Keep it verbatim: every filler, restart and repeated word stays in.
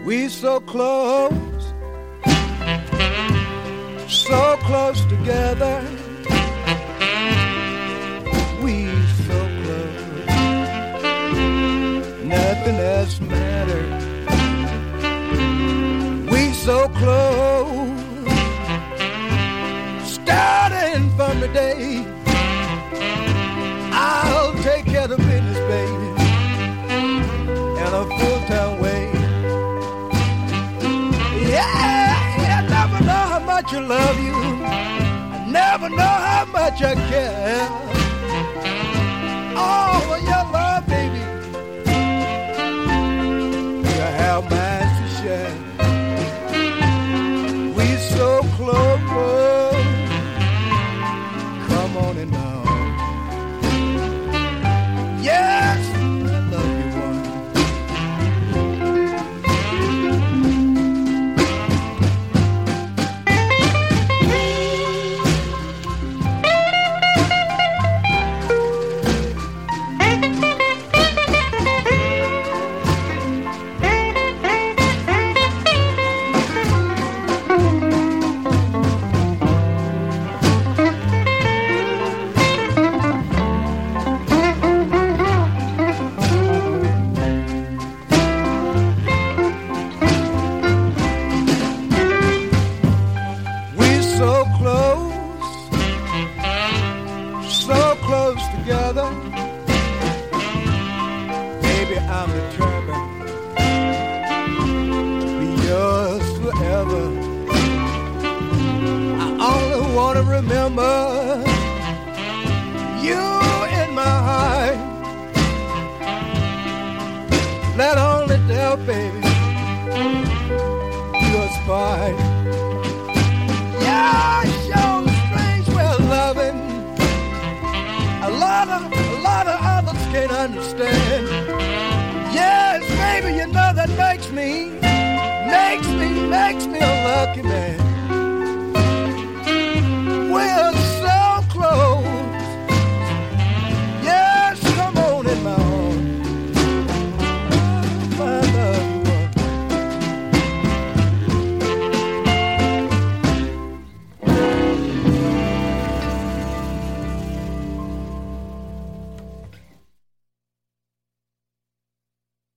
We so close, so close together. We so close, nothing else matters. We so close, starting from the day I'll take care of business, baby, in a full-time way. Yeah, I never know how much I love you. I never know how much I care. Oh, for your love, baby, you have mine to share. We so close, come on and now. Yes, I love you, one. Together, baby, I'm determined to be yours forever. I only want to remember you in my heart. Let only tell, baby, you're fine. Yeah, show strange well loving. A lot of, a lot of others can't understand. Yes, baby, you know that makes me, makes me, makes me a lucky man.